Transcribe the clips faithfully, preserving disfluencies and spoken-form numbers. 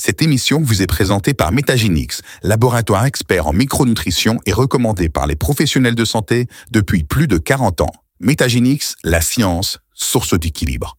Cette émission vous est présentée par Métagénix, laboratoire expert en micronutrition et recommandé par les professionnels de santé depuis plus de quarante ans. Métagénix, la science, source d'équilibre.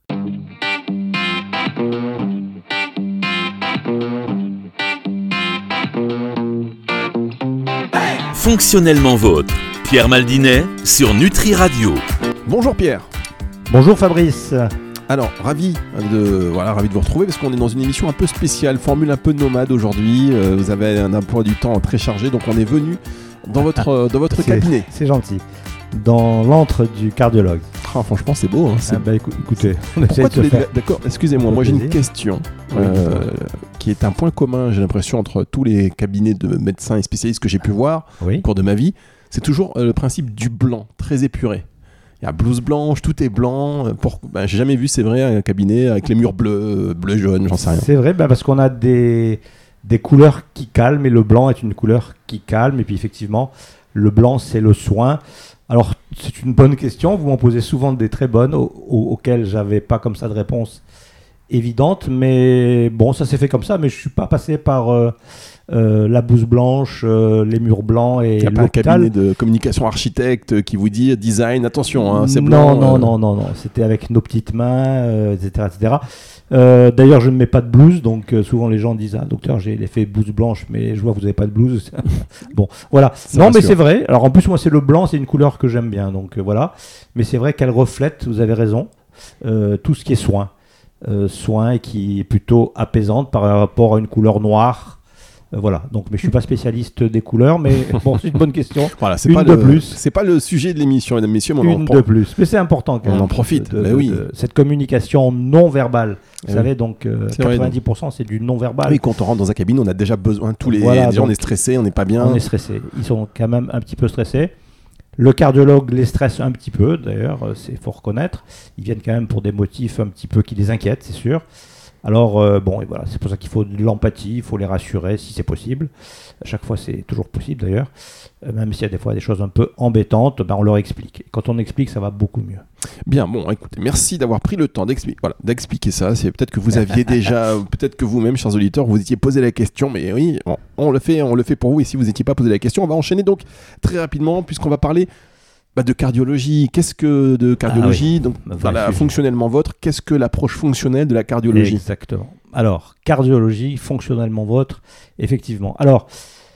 Fonctionnellement vôtre, Pierre Maldinet sur Nutri Radio. Bonjour Pierre. Bonjour Fabrice. Alors, ravi de, voilà, ravi de vous retrouver parce qu'on est dans une émission un peu spéciale, formule un peu nomade aujourd'hui. Euh, vous avez un emploi du temps très chargé, donc on est venu dans votre, dans votre c'est, cabinet. C'est gentil. Dans l'antre du cardiologue. Ah, franchement, c'est beau. Hein, c'est... Ah bah, écoutez, on Pourquoi essaie de les... faire... D'accord, excusez-moi, moi j'ai une question euh, qui est un point commun, j'ai l'impression, entre tous les cabinets de médecins et spécialistes que j'ai pu voir oui. au cours de ma vie. C'est toujours euh, le principe du blanc, très épuré. Il y a blouse blanche, tout est blanc. Pour... Ben, j'ai jamais vu, c'est vrai, un cabinet avec les murs bleus, bleu, jaune, j'en sais rien. C'est vrai, ben, parce qu'on a des, des couleurs qui calment et le blanc est une couleur qui calme. Et puis effectivement, le blanc, c'est le soin. Alors, c'est une bonne question. Vous m'en posez souvent des très bonnes au, au, auxquelles je n'avais pas comme ça de réponse évidente. Mais bon, ça s'est fait comme ça. Mais je ne suis pas passé par euh, euh, la blouse blanche, euh, les murs blancs et l'hôpital. Il n'y a l'hôpital. pas un cabinet de communication architecte qui vous dit design, attention, hein, c'est blanc. Non, non, euh... non, non, non. C'était avec nos petites mains, euh, et cetera, et cetera. Euh, d'ailleurs, je ne mets pas de blouse, donc euh, souvent les gens disent ah, docteur, j'ai l'effet blouse blanche, mais je vois que vous n'avez pas de blouse. Bon, voilà. Ça non, rassure. Mais c'est vrai. Alors en plus, moi, c'est le blanc, c'est une couleur que j'aime bien, donc euh, voilà. Mais c'est vrai qu'elle reflète, vous avez raison, euh, tout ce qui est soin. Euh, soin et qui est plutôt apaisante par rapport à une couleur noire. Euh, voilà. Donc, mais je suis pas spécialiste des couleurs, mais bon, c'est une bonne question. Voilà, c'est une pas de le, plus. C'est pas le sujet de l'émission, mesdames et messieurs. Mais une on en de plus. Mais c'est important quand on même. en profite. De, de, bah oui. de, cette communication non verbale. Vous oui. savez, donc euh, quatre-vingt-dix pour cent vrai, donc. c'est du non verbal. Oui, quand on rentre dans un cabinet, on a déjà besoin. Tous les voilà, gens, on est stressé, on n'est pas bien. On est stressé. Ils sont quand même un petit peu stressés. Le cardiologue les stresse un petit peu, d'ailleurs, c'est faut reconnaître. Ils viennent quand même pour des motifs un petit peu qui les inquiètent, c'est sûr. Alors, euh, bon, et voilà, c'est pour ça qu'il faut de l'empathie, il faut les rassurer si c'est possible. À chaque fois, c'est toujours possible d'ailleurs. Euh, même s'il y a des fois des choses un peu embêtantes, ben, on leur explique. Et quand on explique, ça va beaucoup mieux. Bien, bon, écoutez, merci d'avoir pris le temps d'expliquer, voilà, d'expliquer ça. C'est peut-être que vous aviez déjà, peut-être que vous-même, chers auditeurs, vous étiez posé la question, mais oui, on, on le fait, on le fait pour vous. Et si vous n'étiez pas posé la question, on va enchaîner donc très rapidement, puisqu'on va parler bah, de cardiologie. Qu'est-ce que de cardiologie ? Ah oui. Donc, voilà, fonctionnellement vôtre, qu'est-ce que l'approche fonctionnelle de la cardiologie ? Exactement. Alors, cardiologie, fonctionnellement vôtre, effectivement. Alors,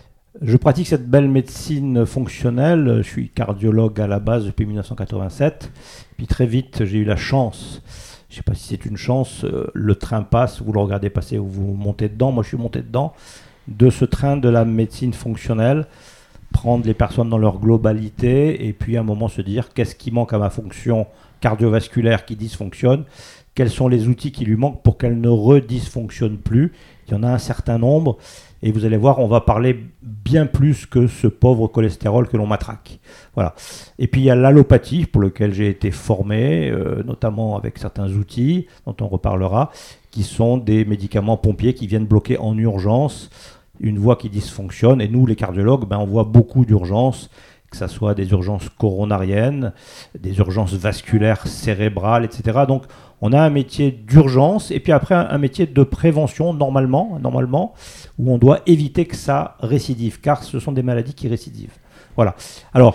je pratique cette belle médecine fonctionnelle. Je suis cardiologue à la base depuis dix-neuf cent quatre-vingt-sept. Puis très vite, j'ai eu la chance, je ne sais pas si c'est une chance, euh, le train passe, vous le regardez passer ou vous montez dedans. Moi, je suis monté dedans, de ce train de la médecine fonctionnelle, prendre les personnes dans leur globalité et puis à un moment se dire qu'est-ce qui manque à ma fonction cardiovasculaire qui dysfonctionne, quels sont les outils qui lui manquent pour qu'elle ne redysfonctionne plus. Il y en a un certain nombre et vous allez voir, on va parler bien plus que ce pauvre cholestérol que l'on matraque. Voilà. Et puis il y a l'allopathie pour lequel j'ai été formé, euh, notamment avec certains outils dont on reparlera, qui sont des médicaments pompiers qui viennent bloquer en urgence une voie qui dysfonctionne. Et nous, les cardiologues, ben, on voit beaucoup d'urgences, que ce soit des urgences coronariennes, des urgences vasculaires cérébrales, et cetera. Donc, on a un métier d'urgence et puis après un, un métier de prévention, normalement, normalement, où on doit éviter que ça récidive, car ce sont des maladies qui récidivent. Voilà. Alors,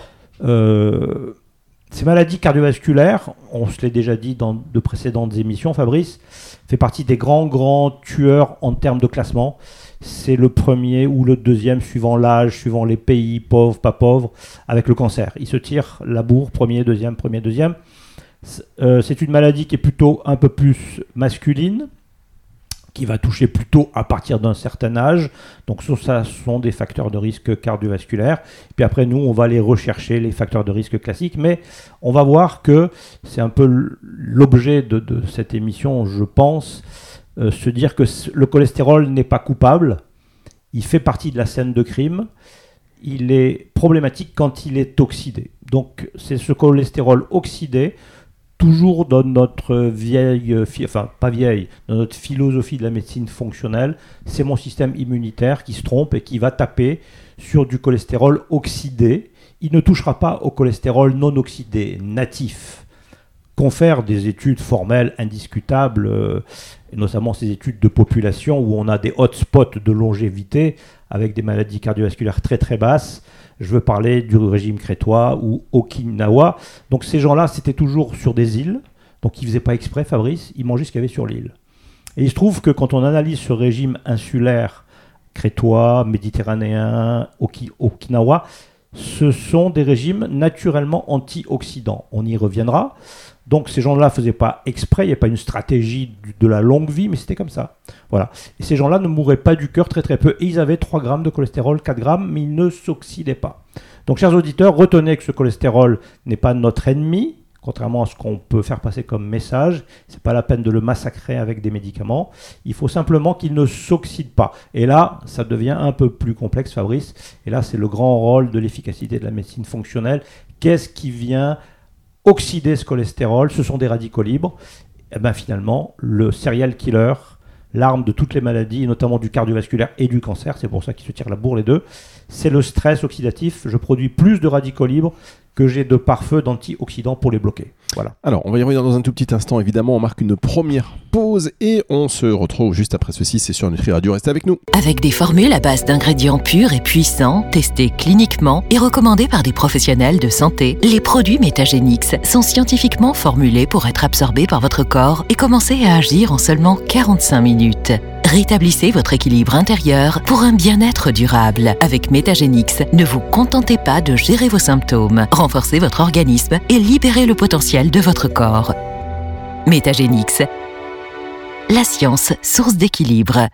euh, ces maladies cardiovasculaires, on se l'est déjà dit dans de précédentes émissions, Fabrice, fait partie des grands, grands tueurs en termes de classement. C'est le premier ou le deuxième, suivant l'âge, suivant les pays, pauvres, pas pauvres, avec le cancer. Il se tire la bourre, premier, deuxième, premier, deuxième. C'est, euh, c'est une maladie qui est plutôt un peu plus masculine, qui va toucher plutôt à partir d'un certain âge. Donc ça, ce sont des facteurs de risque cardiovasculaires. Puis après, nous, on va aller rechercher les facteurs de risque classiques. Mais on va voir que c'est un peu l'objet de, de cette émission, je pense, euh, se dire que le cholestérol n'est pas coupable. Il fait partie de la scène de crime. Il est problématique quand il est oxydé. Donc c'est ce cholestérol oxydé, toujours dans notre vieille, enfin pas vieille, dans notre philosophie de la médecine fonctionnelle, c'est mon système immunitaire qui se trompe et qui va taper sur du cholestérol oxydé. Il ne touchera pas au cholestérol non oxydé, natif. confèrent des études formelles indiscutables, euh, et notamment ces études de population où on a des hotspots de longévité avec des maladies cardiovasculaires très très basses. Je veux parler du régime crétois ou Okinawa. Donc ces gens-là, c'était toujours sur des îles. Donc ils ne faisaient pas exprès, Fabrice, ils mangeaient ce qu'il y avait sur l'île. Et il se trouve que quand on analyse ce régime insulaire, crétois, méditerranéen, Oki- Okinawa, ce sont des régimes naturellement antioxydants. On y reviendra. Donc ces gens-là ne faisaient pas exprès, il n'y avait pas une stratégie de la longue vie, mais c'était comme ça. Voilà. Et ces gens-là ne mouraient pas du cœur très très peu. Et ils avaient trois grammes de cholestérol, quatre grammes, mais ils ne s'oxydaient pas. Donc chers auditeurs, retenez que ce cholestérol n'est pas notre ennemi, contrairement à ce qu'on peut faire passer comme message. Ce n'est pas la peine de le massacrer avec des médicaments. Il faut simplement qu'il ne s'oxyde pas. Et là, ça devient un peu plus complexe, Fabrice. Et là, c'est le grand rôle de l'efficacité de la médecine fonctionnelle. Qu'est-ce qui vient oxyder ce cholestérol? Ce sont des radicaux libres. Et bien finalement, le serial killer, l'arme de toutes les maladies, et notamment du cardiovasculaire et du cancer, c'est pour ça qu'ils se tirent la bourre les deux, c'est le stress oxydatif. Je produis plus de radicaux libres que j'ai de pare-feu d'antioxydants pour les bloquer. Voilà. Alors, on va y revenir dans un tout petit instant. Évidemment, on marque une première pause et on se retrouve juste après ceci. C'est sur Nutri Radio. Restez avec nous. Avec des formules à base d'ingrédients purs et puissants, testés cliniquement et recommandés par des professionnels de santé, les produits Métagénix sont scientifiquement formulés pour être absorbés par votre corps et commencer à agir en seulement quarante-cinq minutes. Rétablissez votre équilibre intérieur pour un bien-être durable. Avec Métagénix, ne vous contentez pas de gérer vos symptômes. Renforcez votre organisme et libérez le potentiel de votre corps. Métagénix, la science, source d'équilibre.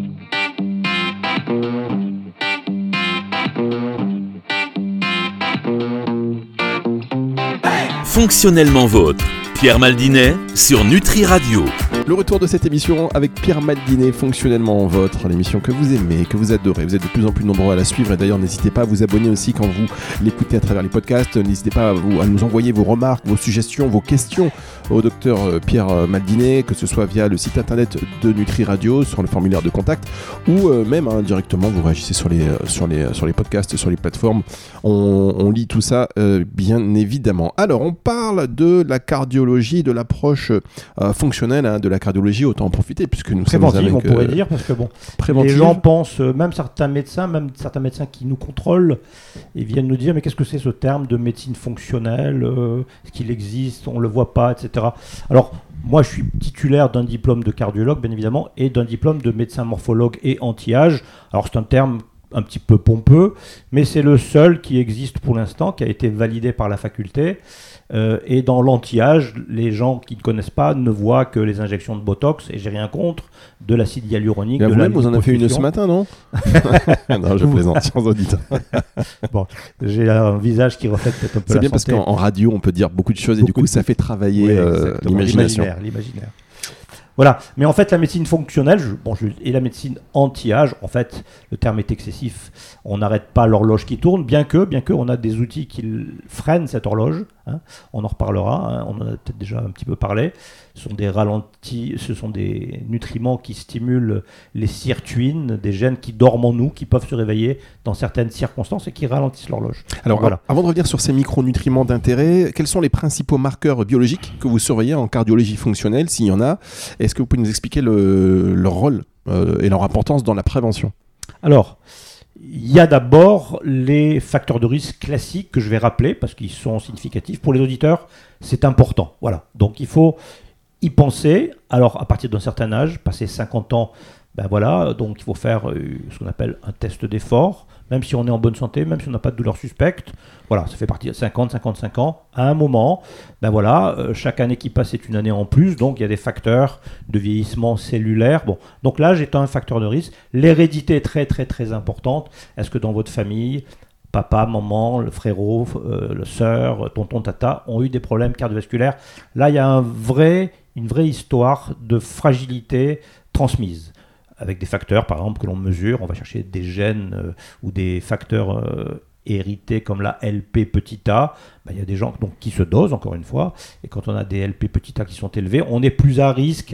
Fonctionnellement vôtre, Pierre Maldinet sur Nutri Radio. Le retour de cette émission avec Pierre Maldinet, Fonctionnellement Vôtre, l'émission que vous aimez, que vous adorez. Vous êtes de plus en plus nombreux à la suivre et d'ailleurs n'hésitez pas à vous abonner aussi quand vous l'écoutez à travers les podcasts. N'hésitez pas à, vous, à nous envoyer vos remarques, vos suggestions, vos questions au docteur Pierre Maldinet, que ce soit via le site internet de Nutri Radio, sur le formulaire de contact ou euh, même hein, directement vous réagissez sur les, sur, les, sur les podcasts, sur les plateformes. On, on lit tout ça euh, bien évidemment. Alors on parle de la cardiologie, de l'approche euh, fonctionnelle hein, de la cardiologie, autant en profiter puisque nous sommes préventive, avec, on pourrait euh, dire, parce que bon, préventive. les gens pensent, euh, même certains médecins, même certains médecins qui nous contrôlent, ils viennent nous dire mais qu'est-ce que c'est ce terme de médecine fonctionnelle, euh, est-ce qu'il existe, on le voit pas, et cetera. Alors moi je suis titulaire d'un diplôme de cardiologue bien évidemment et d'un diplôme de médecin morphologue et anti-âge. Alors c'est un terme un petit peu pompeux, mais c'est le seul qui existe pour l'instant, qui a été validé par la faculté. Euh, et dans l'anti-âge, les gens qui ne connaissent pas ne voient que les injections de Botox, et j'ai rien contre, de l'acide hyaluronique. Là, de vous-même, la vous en avez fait une ce matin, non? Non, je plaisante, chers auditeurs. Bon, j'ai un visage qui reflète peut-être un peu C'est la bien santé. parce qu'en radio, on peut dire beaucoup de choses et Beaucoup du coup, de- ça fait travailler Oui, euh, exactement, l'imagination. l'imaginaire, l'imaginaire. Voilà, mais en fait la médecine fonctionnelle je, bon, je, et la médecine anti-âge, en fait le terme est excessif, on n'arrête pas l'horloge qui tourne, bien que, bien que on a des outils qui freinent cette horloge, hein, on en reparlera, hein, on en a peut-être déjà un petit peu parlé, ce sont des ralentis, ce sont des nutriments qui stimulent les sirtuines, des gènes qui dorment en nous, qui peuvent se réveiller dans certaines circonstances et qui ralentissent l'horloge. Alors, Voilà. avant de revenir sur ces micronutriments d'intérêt, quels sont les principaux marqueurs biologiques que vous surveillez en cardiologie fonctionnelle, s'il y en a? Est-ce que vous pouvez nous expliquer le, leur rôle euh, et leur importance dans la prévention? Alors, il y a d'abord les facteurs de risque classiques que je vais rappeler parce qu'ils sont significatifs. Pour les auditeurs, c'est important. Voilà. Donc, il faut y penser. Alors, à partir d'un certain âge, passé cinquante ans, ben voilà, donc il faut faire euh, ce qu'on appelle un test d'effort, même si on est en bonne santé, même si on n'a pas de douleur suspecte. Voilà, ça fait partie de cinquante à cinquante-cinq ans. À un moment, ben voilà, euh, chaque année qui passe est une année en plus, donc il y a des facteurs de vieillissement cellulaire. Bon, donc l'âge est un facteur de risque. L'hérédité est très très très importante. Est-ce que dans votre famille, papa, maman, le frérot, euh, le sœur, tonton, tata ont eu des problèmes cardiovasculaires? Là, il y a un vrai, une vraie histoire de fragilité transmise, avec des facteurs, par exemple, que l'on mesure. On va chercher des gènes euh, ou des facteurs euh, hérités comme la L P petit a. Ben, il y a des gens donc, qui se dosent, encore une fois. Et quand on a des L P petit a qui sont élevés, on est plus à risque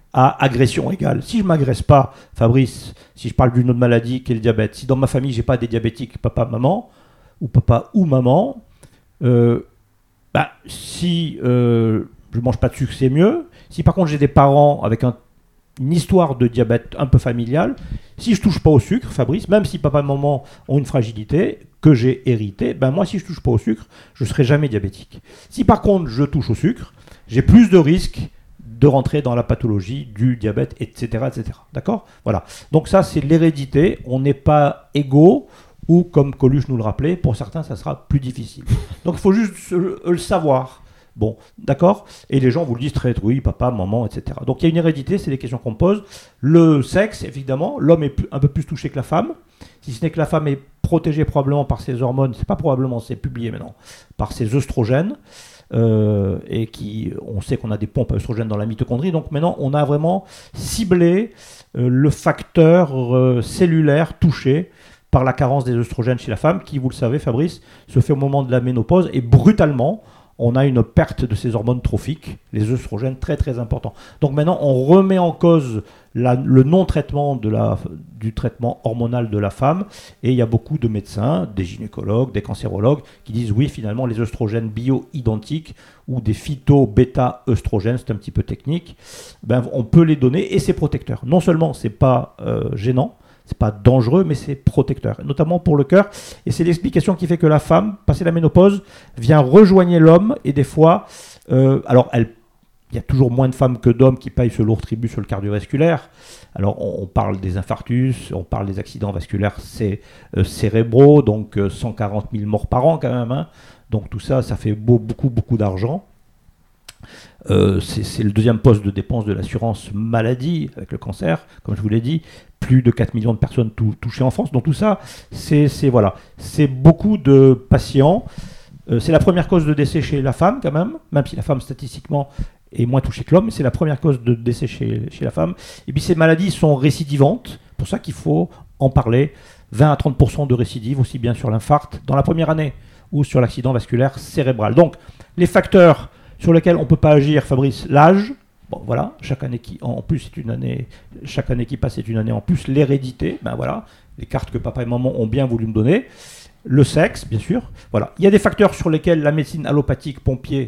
à agression égale. Si je ne m'agresse pas, Fabrice, si je parle d'une autre maladie qui est le diabète, si dans ma famille, je n'ai pas des diabétiques, papa, maman, ou papa ou maman, euh, ben, si... Euh, je mange pas de sucre, c'est mieux. Si par contre j'ai des parents avec un, une histoire de diabète un peu familiale, si je touche pas au sucre, Fabrice, même si papa et maman ont une fragilité que j'ai héritée, ben moi si je touche pas au sucre, je serai jamais diabétique. Si par contre je touche au sucre, j'ai plus de risques de rentrer dans la pathologie du diabète, et cetera, et cetera. D'accord ? Voilà. Donc ça, c'est l'hérédité. On n'est pas égaux, ou comme Coluche nous le rappelait, pour certains, ça sera plus difficile. Donc il faut juste le, le savoir. Bon, d'accord ? Et les gens vous le disent très, oui, papa, maman, et cetera. Donc il y a une hérédité, c'est des questions qu'on pose. Le sexe, évidemment, l'homme est plus, un peu plus touché que la femme. Si ce n'est que la femme est protégée probablement par ses hormones, c'est pas probablement, c'est publié maintenant, par ses œstrogènes. Euh, et qui, on sait qu'on a des pompes à œstrogènes dans la mitochondrie. Donc maintenant, on a vraiment ciblé euh, le facteur euh, cellulaire touché par la carence des œstrogènes chez la femme, qui, vous le savez, Fabrice, se fait au moment de la ménopause, et brutalement, on a une perte de ces hormones trophiques, les œstrogènes, très très important. Donc maintenant, on remet en cause la, le non-traitement de la, du traitement hormonal de la femme, et il y a beaucoup de médecins, des gynécologues, des cancérologues, qui disent oui, finalement, les œstrogènes bio-identiques ou des phyto-bêta-œstrogènes, c'est un petit peu technique, ben, on peut les donner, et c'est protecteur. Non seulement c'est pas euh, gênant, c'est pas dangereux, mais c'est protecteur, notamment pour le cœur. Et c'est l'explication qui fait que la femme, passée la ménopause, vient rejoindre l'homme, et des fois, euh, alors elle, il y a toujours moins de femmes que d'hommes qui payent ce lourd tribut sur le cardiovasculaire. Alors on, on parle des infarctus, on parle des accidents vasculaires cé, euh, cérébraux, donc euh, cent quarante mille morts par an quand même. Hein. Donc tout ça, ça fait beau, beaucoup, beaucoup d'argent. Euh, c'est, c'est le deuxième poste de dépense de l'assurance maladie avec le cancer, comme je vous l'ai dit, plus de quatre millions de personnes tou- touchées en France. Donc tout ça, c'est, c'est, voilà, c'est beaucoup de patients. Euh, c'est la première cause de décès chez la femme quand même, même si la femme statistiquement est moins touchée que l'homme, mais c'est la première cause de décès chez, chez la femme. Et puis ces maladies sont récidivantes, pour ça qu'il faut en parler. vingt à trente pour cent de récidive, aussi bien sur l'infarct dans la première année ou sur l'accident vasculaire cérébral. Donc les facteurs sur lesquels on ne peut pas agir, Fabrice, l'âge, bon voilà, chaque année qui, en plus c'est une année, chaque année qui passe c'est une année en plus, l'hérédité, ben voilà, les cartes que papa et maman ont bien voulu me donner, le sexe, bien sûr, voilà. Il y a des facteurs sur lesquels la médecine allopathique pompier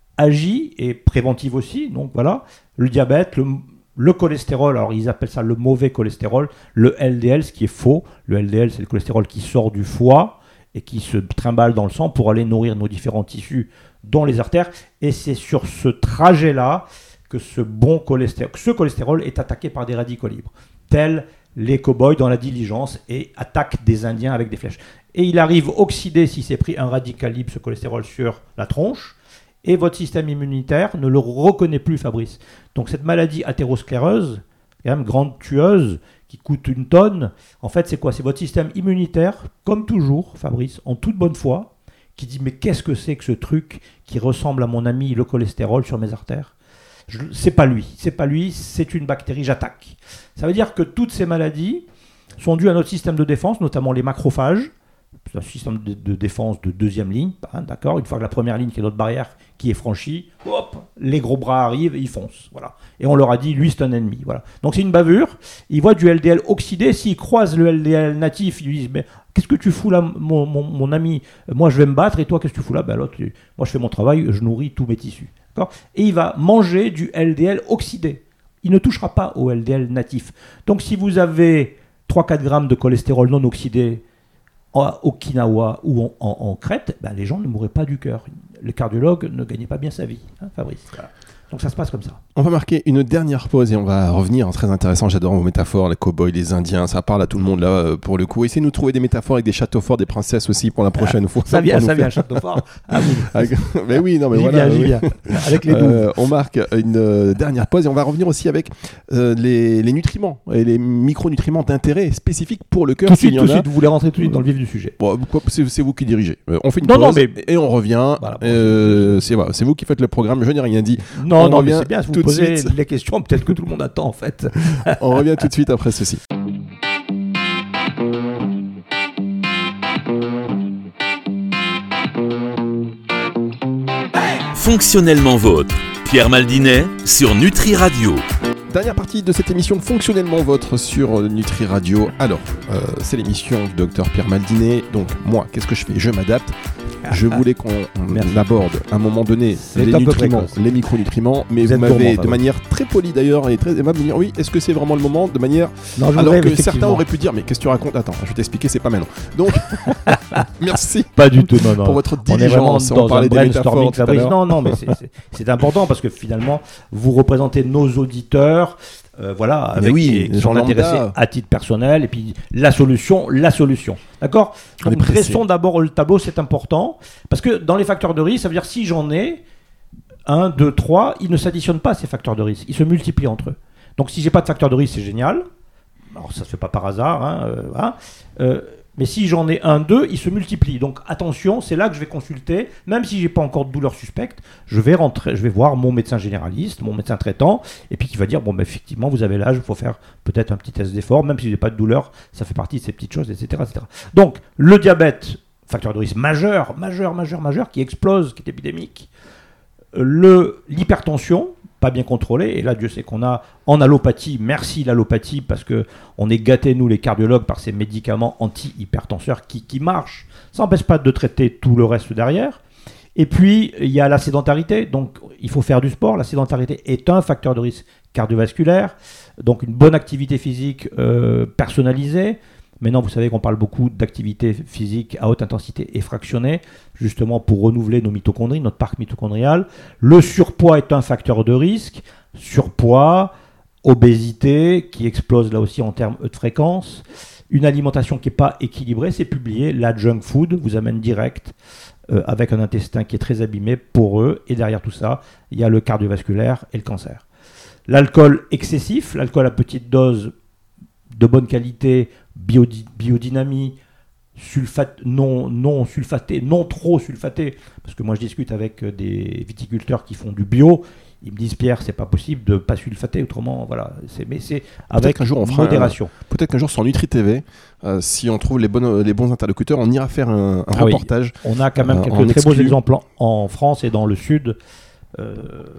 agit, et préventive aussi, donc voilà, le diabète, le, le cholestérol, alors ils appellent ça le mauvais cholestérol, le L D L, ce qui est faux, le L D L c'est le cholestérol qui sort du foie, et qui se trimballe dans le sang pour aller nourrir nos différents tissus, dont les artères, et c'est sur ce trajet-là que ce bon cholestérol, ce cholestérol est attaqué par des radicaux libres, tels les cow-boys dans la diligence, et attaquent des Indiens avec des flèches. Et il arrive oxydé, si c'est pris un radical libre, ce cholestérol sur la tronche, et votre système immunitaire ne le reconnaît plus, Fabrice. Donc cette maladie athéroscléreuse, quand même grande tueuse, qui coûte une tonne, en fait c'est quoi ? C'est votre système immunitaire, comme toujours, Fabrice, en toute bonne foi, qui dit mais qu'est-ce que c'est que ce truc qui ressemble à mon ami le cholestérol sur mes artères ? Je, c'est pas lui, c'est pas lui, c'est une bactérie, j'attaque. Ça veut dire que toutes ces maladies sont dues à notre système de défense, notamment les macrophages. C'est un système de, de défense de deuxième ligne, hein, d'accord. Une fois que la première ligne, qui est notre barrière, qui est franchie, hop, les gros bras arrivent et ils foncent, voilà. Et on leur a dit, lui, c'est un ennemi, voilà. Donc c'est une bavure. Ils voient du L D L oxydé. S'ils croisent le L D L natif, ils lui disent, mais qu'est-ce que tu fous là, mon, mon, mon ami ? Moi, je vais me battre, et toi, qu'est-ce que tu fous là ? Ben l'autre, moi, je fais mon travail, je nourris tous mes tissus, d'accord. Et il va manger du L D L oxydé. Il ne touchera pas au L D L natif. Donc si vous avez trois à quatre grammes de cholestérol non oxydé à Okinawa ou en, en, en Crète, ben les gens ne mourraient pas du cœur. Le cardiologue ne gagnait pas bien sa vie, hein, Fabrice. Voilà. Donc ça se passe comme ça. On va marquer une dernière pause et on va revenir. Très intéressant, j'adore vos métaphores, les cow-boys, les Indiens, ça parle à tout le monde là pour le coup. Essayez de nous trouver des métaphores avec des châteaux forts, des princesses aussi pour la prochaine ah, fois. Ça vient, ça faire... vient, château fort. Ah oui. mais oui, non mais j'y voilà. Viens, j'y oui. viens. Avec les douves. Euh, on marque une euh, dernière pause et on va revenir aussi avec euh, les, les nutriments et les micronutriments d'intérêt spécifiques pour le cœur. Tout de suite, tout de suite. Vous voulez rentrer tout de suite dans le vif du sujet. Bon, c'est, c'est vous qui dirigez. Euh, on fait une non, pause non, mais... et on revient. Voilà, bon, euh, c'est, voilà, c'est vous qui faites le programme. Je n'ai rien dit. Non, on non, mais c'est bien. Vous posez suite. les questions, peut-être que tout le monde attend en fait. On revient tout de suite après ceci. Fonctionnellement vôtre, Pierre Maldinet sur Nutri Radio. Dernière partie de cette émission Fonctionnellement Vôtre sur Nutri Radio. Alors, euh, c'est l'émission du docteur Pierre Maldinet. Donc, moi, qu'est-ce que je fais ? Je m'adapte. Je voulais qu'on aborde à un moment donné C'est les un peu nutriments, précoce. les micronutriments, mais Vous vous, êtes m'avez gourmand, de Fabrice. manière très polie d'ailleurs et très aimable de dire oui, est-ce que c'est vraiment le moment de manière Non, je alors voudrais, que certains effectivement. auraient pu dire mais qu'est-ce que tu racontes ? Attends, je vais t'expliquer, c'est pas maintenant. Donc merci Pas du tout, non, non. pour votre On est vraiment diligence. On, dans un parlait des brainstorming, métaphores tout à Fabrice. l'heure. Non, non, mais c'est- c'est- c'est important parce que finalement, vous représentez nos auditeurs, euh, voilà, Mais avec, oui, qui, les qui gens sont lambda. intéressés à titre personnel, et puis la solution, la solution. D'accord ? On est Donc, pressé. dressons d'abord le tableau, c'est important, parce que dans les facteurs de risque, ça veut dire si j'en ai un, deux, trois, ils ne s'additionnent pas ces facteurs de risque, ils se multiplient entre eux. Donc si j'ai pas de facteur de risque, c'est génial. Alors ça se fait pas par hasard, hein, euh, voilà. Euh, mais si j'en ai un, deux, ils se multiplient. Donc attention, c'est là que je vais consulter, même si j'ai pas encore de douleur suspecte, je vais rentrer, je vais voir mon médecin généraliste, mon médecin traitant, et puis qui va dire bon ben effectivement vous avez l'âge, il faut faire peut-être un petit test d'effort, même si j'ai pas de douleur, ça fait partie de ces petites choses, et cetera, et cetera. Donc le diabète, facteur de risque majeur, majeur, majeur, majeur, qui explose, qui est épidémique. Le l'hypertension, pas bien contrôlée, et là Dieu sait qu'on a en allopathie, merci l'allopathie, parce que on est gâtés nous les cardiologues par ces médicaments anti-hypertenseurs qui, qui marchent, ça n'empêche pas de traiter tout le reste derrière. Et puis il y a la sédentarité, donc il faut faire du sport, la sédentarité est un facteur de risque cardiovasculaire, donc une bonne activité physique euh, personnalisée. Maintenant, vous savez qu'on parle beaucoup d'activité physique à haute intensité et fractionnée, justement pour renouveler nos mitochondries, notre parc mitochondrial. Le surpoids est un facteur de risque. Surpoids, obésité, qui explose là aussi en termes de fréquence. Une alimentation qui n'est pas équilibrée, c'est publié. La junk food vous amène direct euh, avec un intestin qui est très abîmé, poreux. Et derrière tout ça, il y a le cardiovasculaire et le cancer. L'alcool excessif, l'alcool à petite dose de bonne qualité, biodi- biodynamie, sulfate, non, non sulfaté, non trop sulfaté, parce que moi je discute avec des viticulteurs qui font du bio, ils me disent Pierre, c'est pas possible de pas sulfater, autrement, voilà, c'est, mais c'est avec qu'un jour on fera modération. Peut-être qu'un jour sur Nutri T V, euh, si on trouve les, bonnes, les bons interlocuteurs, on ira faire un, un Ah oui. reportage. On a quand même Euh, quelques en très beaux exclu. exemples en, en France et dans le sud. Euh,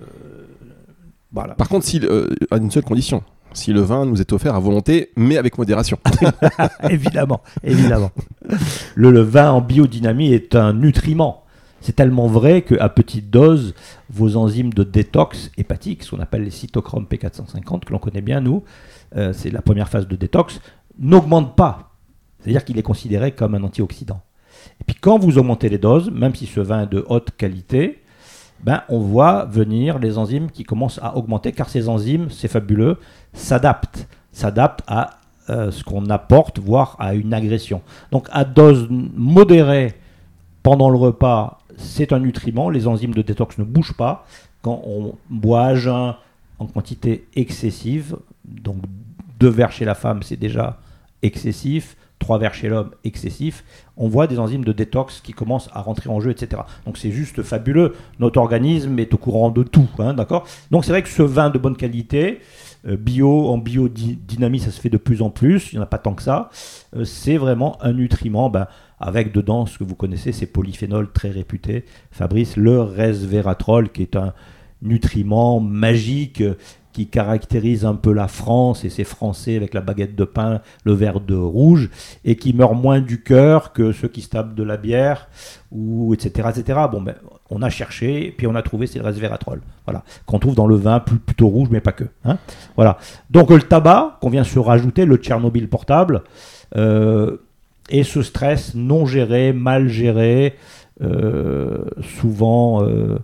voilà. Par contre, si, euh, à une seule condition, si le vin nous est offert à volonté, mais avec modération. évidemment, évidemment. Le, le vin en biodynamie est un nutriment. C'est tellement vrai qu'à petite dose, vos enzymes de détox hépatique, ce qu'on appelle les cytochromes P quatre cent cinquante, que l'on connaît bien nous, euh, c'est la première phase de détox, n'augmentent pas. C'est-à-dire qu'il est considéré comme un antioxydant. Et puis quand vous augmentez les doses, même si ce vin est de haute qualité, ben, on voit venir les enzymes qui commencent à augmenter, car ces enzymes, c'est fabuleux, s'adaptent, s'adaptent à euh, ce qu'on apporte, voire à une agression. Donc à dose modérée, pendant le repas, c'est un nutriment, les enzymes de détox ne bougent pas. Quand on boit à jeun en quantité excessive, donc deux verres chez la femme, c'est déjà excessif, trois verres chez l'homme, excessif, on voit des enzymes de détox qui commencent à rentrer en jeu, et cetera. Donc c'est juste fabuleux. Notre organisme est au courant de tout, hein, d'accord ? Donc c'est vrai que ce vin de bonne qualité, euh, bio, en biodynamie, ça se fait de plus en plus, il n'y en a pas tant que ça, euh, c'est vraiment un nutriment, ben, avec dedans ce que vous connaissez, ces polyphénols très réputés, Fabrice, le resveratrol, qui est un nutriment magique euh, qui caractérise un peu la France et ses Français avec la baguette de pain, le verre de rouge, et qui meurt moins du cœur que ceux qui se tapent de la bière, ou et cetera, et cetera. Bon, ben, on a cherché, et puis on a trouvé, c'est le resveratrol, voilà, qu'on trouve dans le vin plus, plutôt rouge, mais pas que. Hein, voilà. Donc le tabac, qu'on vient se rajouter, le Tchernobyl portable, euh, et ce stress non géré, mal géré, euh, souvent... Euh,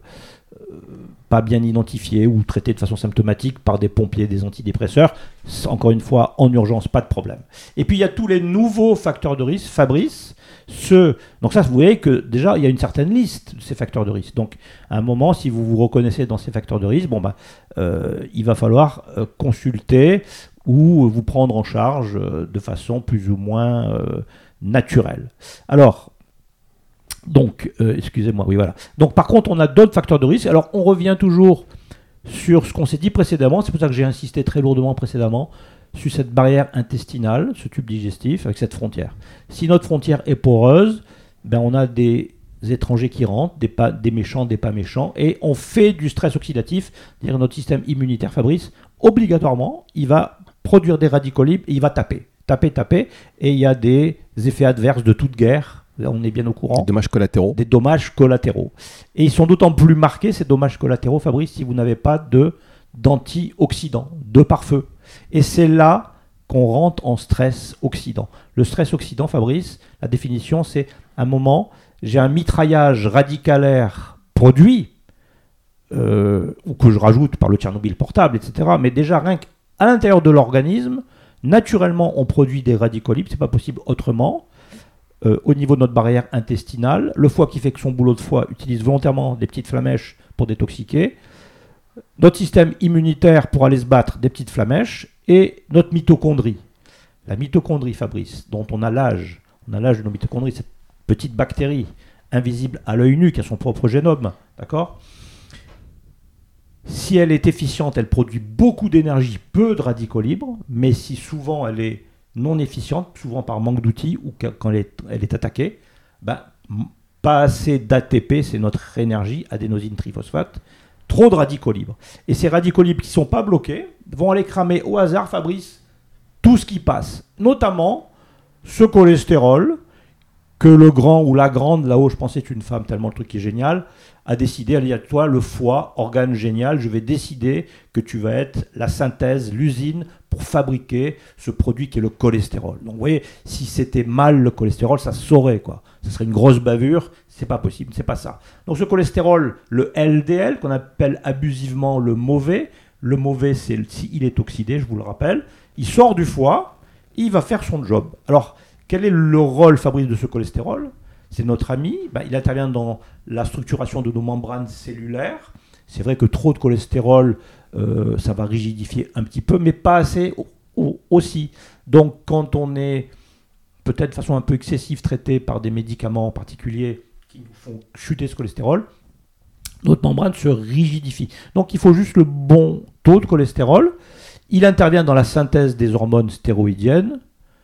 pas bien identifié ou traité de façon symptomatique par des pompiers, des antidépresseurs. Encore une fois, en urgence, pas de problème. Et puis, il y a tous les nouveaux facteurs de risque, Fabrice. Ceux... Donc ça, vous voyez que déjà, il y a une certaine liste de ces facteurs de risque. Donc, à un moment, si vous vous reconnaissez dans ces facteurs de risque, bon, ben, euh, il va falloir euh, consulter ou vous prendre en charge euh, de façon plus ou moins euh, naturelle. Alors... Donc, euh, excusez-moi, oui, voilà. Donc, par contre, on a d'autres facteurs de risque. Alors, on revient toujours sur ce qu'on s'est dit précédemment. C'est pour ça que j'ai insisté très lourdement précédemment sur cette barrière intestinale, ce tube digestif, avec cette frontière. Si notre frontière est poreuse, ben, on a des étrangers qui rentrent, des, pas, des méchants, des pas méchants, et on fait du stress oxydatif, c'est-à-dire notre système immunitaire, Fabrice, obligatoirement, il va produire des radicaux libres et il va taper, taper, taper. Et il y a des effets adverses de toute guerre. Là, on est bien au courant. Des dommages collatéraux. Des dommages collatéraux. Et ils sont d'autant plus marqués, ces dommages collatéraux, Fabrice, si vous n'avez pas de, d'antioxydants, de pare-feu. Et c'est là qu'on rentre en stress oxydant. Le stress oxydant, Fabrice, la définition, c'est un moment, j'ai un mitraillage radicalaire produit, euh, ou que je rajoute par le Tchernobyl portable, et cetera. Mais déjà, rien qu'à l'intérieur de l'organisme, naturellement, on produit des radicaux libres, c'est pas possible autrement. Euh, au niveau de notre barrière intestinale, le foie qui fait que son boulot de foie utilise volontairement des petites flammèches pour détoxiquer, notre système immunitaire pour aller se battre des petites flammèches, et notre mitochondrie. La mitochondrie, Fabrice, dont on a l'âge, on a l'âge de nos mitochondries, cette petite bactérie invisible à l'œil nu qui a son propre génome, d'accord ? Si elle est efficiente, elle produit beaucoup d'énergie, peu de radicaux libres, mais si souvent elle est non efficiente, souvent par manque d'outils ou quand elle est, elle est attaquée, ben, pas assez d'A T P, c'est notre énergie, adénosine triphosphate, trop de radicaux libres. Et ces radicaux libres qui ne sont pas bloqués vont aller cramer au hasard, Fabrice, tout ce qui passe, notamment ce cholestérol que le grand ou la grande, là-haut je pensais c'est une femme, tellement le truc est génial, a décidé, elle dit à toi, le foie, organe génial, je vais décider que tu vas être la synthèse, l'usine pour fabriquer ce produit qui est le cholestérol. Donc vous voyez, si c'était mal le cholestérol, ça se saurait, quoi. Ce serait une grosse bavure, c'est pas possible, c'est pas ça. Donc ce cholestérol, le L D L, qu'on appelle abusivement le mauvais, le mauvais, c'est s'il est oxydé, je vous le rappelle, il sort du foie, il va faire son job. Alors, quel est le rôle, Fabrice, de ce cholestérol ? C'est notre ami, ben, il intervient dans la structuration de nos membranes cellulaires. C'est vrai que trop de cholestérol, euh, ça va rigidifier un petit peu, mais pas assez au, au, aussi. Donc quand on est peut-être de façon un peu excessive traité par des médicaments particuliers qui nous font chuter ce cholestérol, notre membrane se rigidifie. Donc il faut juste le bon taux de cholestérol. Il intervient dans la synthèse des hormones stéroïdiennes,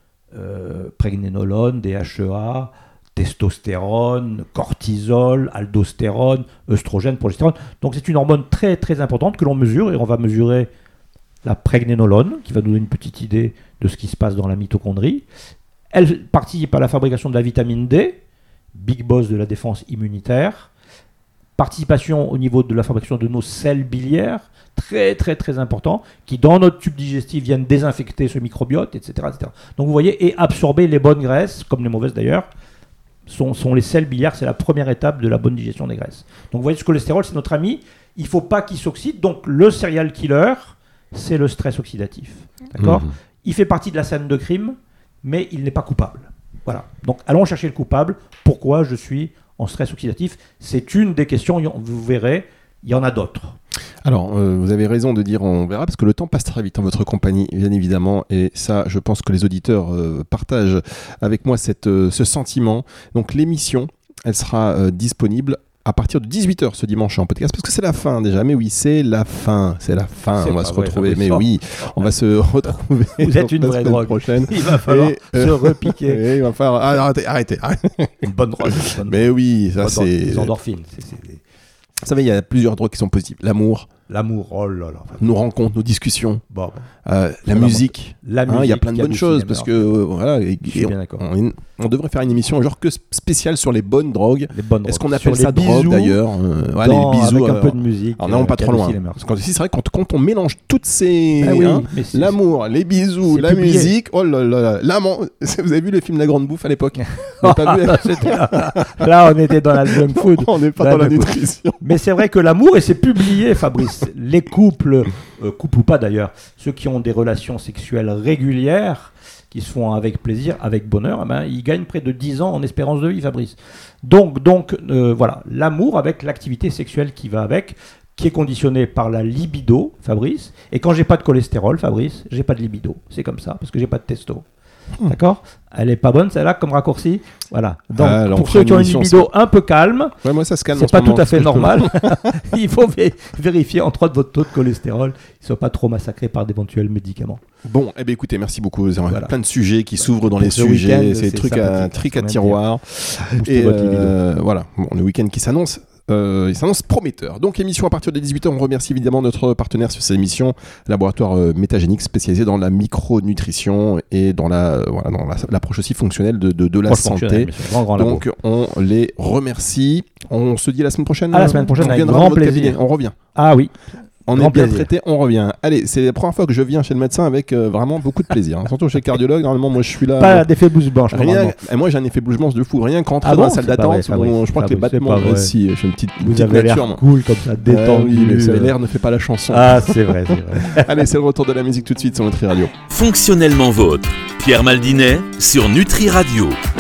euh, prégnénolone, D H E A, testostérone, cortisol, aldostérone, œstrogène, progestérone. Donc c'est une hormone très très importante que l'on mesure, et on va mesurer la prégnénolone qui va nous donner une petite idée de ce qui se passe dans la mitochondrie. Elle participe à la fabrication de la vitamine D, big boss de la défense immunitaire. Participation au niveau de la fabrication de nos sels biliaires, très très très important, qui dans notre tube digestif viennent désinfecter ce microbiote, et cetera, et cetera. Donc vous voyez, et absorber les bonnes graisses, comme les mauvaises d'ailleurs, Sont, sont les sels biliaires, c'est la première étape de la bonne digestion des graisses. Donc vous voyez, ce cholestérol, c'est notre ami, il ne faut pas qu'il s'oxyde, donc le serial killer, c'est le stress oxydatif. D'accord ? Mmh. Il fait partie de la scène de crime, mais il n'est pas coupable. Voilà. Donc allons chercher le coupable. Pourquoi je suis en stress oxydatif ? C'est une des questions, vous verrez, il y en a d'autres. Alors, euh, vous avez raison de dire on verra, parce que le temps passe très vite en votre compagnie, bien évidemment, et ça, je pense que les auditeurs euh, partagent avec moi cette, euh, ce sentiment. Donc, l'émission, elle sera euh, disponible à partir de dix-huit heures ce dimanche en podcast, parce que c'est la fin déjà. Mais oui, c'est la fin, c'est la fin. C'est on va se vrai, retrouver. Mais oui, on va se retrouver. Vous êtes une vraie drogue. Prochaine. Il va falloir et, euh, se repiquer. Et il va falloir ah, arrêter, arrêter, arrêter. Une bonne drogue. Une bonne mais oui, ça c'est les endorphines. C'est, c'est des... Vous savez, il y a plusieurs drogues qui sont possibles. L'amour. L'amour, oh là là. Nos rencontres, nos discussions. Bon, bon. Euh, la, musique. la musique. Hein, il y a plein de bonnes choses parce que euh, voilà. Et, Je suis et bien on, d'accord. On, on devrait faire une émission genre que spéciale sur les bonnes drogues. Les bonnes Est-ce drogues. qu'on appelle sur ça drogue d'ailleurs euh, ouais, dans, les bisous avec un euh, peu de musique. Alors non, euh, pas trop loin. Parce que c'est vrai quand quand on mélange toutes ces ah oui, hein, l'amour, c'est, les bisous, la publié. musique. Oh là là, l'amant. Vous avez vu le film La Grande Bouffe à l'époque? pas vu là, là, on était dans la junk food. On n'est pas là, dans la nutrition. Mais c'est vrai que l'amour, et c'est publié, Fabrice. Les couples, euh, couples ou pas d'ailleurs, ceux qui ont des relations sexuelles régulières, qui se font avec plaisir, avec bonheur, eh ben, ils gagnent près de dix ans en espérance de vie, Fabrice. Donc, donc euh, voilà, l'amour avec l'activité sexuelle qui va avec, qui est conditionnée par la libido, Fabrice. Et quand j'ai pas de cholestérol, Fabrice, j'ai pas de libido. C'est comme ça, parce que j'ai pas de testo. Mmh. D'accord ? Elle est pas bonne celle-là comme raccourci. Voilà. Donc ah, pour ceux qui ont une libido ça. un peu calme, ouais, moi, ça se calme c'est pas moment, tout à fait normal. Il faut vé- vérifier entre autres votre taux de cholestérol, qu'il ne soit pas trop massacré par d'éventuels médicaments. Bon, eh bien écoutez, merci beaucoup. Il y a voilà. plein de sujets qui s'ouvrent dans pour les sujets, week-end, c'est des trucs à, trucs à tiroir. Et euh, voilà, bon, le week-end qui s'annonce. euh, il s'annonce prometteur. Donc émission à partir de dix-huit heures, on remercie évidemment notre partenaire sur cette émission, laboratoire euh, Métagénix, spécialisé dans la micronutrition et dans la euh, voilà, dans la, l'approche aussi fonctionnelle de, de, de la santé. Grand, grand Donc on les remercie. On se dit à la semaine prochaine. À la semaine prochaine, on avec reviendra grand dans votre plaisir. cabinet. On revient. Ah oui. On Grand est bien plaisir. traité, on revient. Allez, c'est la première fois que je viens chez le médecin avec euh, vraiment beaucoup de plaisir. Hein. Surtout chez le cardiologue, normalement, moi je suis là. Pas d'effet blouse blanche. Rien, et moi j'ai un effet blouse blanche de fou. Rien qu'entrer Ah dans bon, la salle c'est pas d'attente, vrai, c'est pas bon, vrai, je crois c'est que les pas vrai, battements. c'est pas Euh, vrai. si, j'ai une petite, une Vous petite avez l'air nature, moi. cool comme ça, Euh, détendu. oui, mais ça, euh. l'air ne fait pas la chanson. Ah, c'est vrai, c'est vrai. Allez, c'est le retour de la musique tout de suite sur Nutri Radio. Fonctionnellement vôtre. Pierre Maldinet sur Nutri Radio.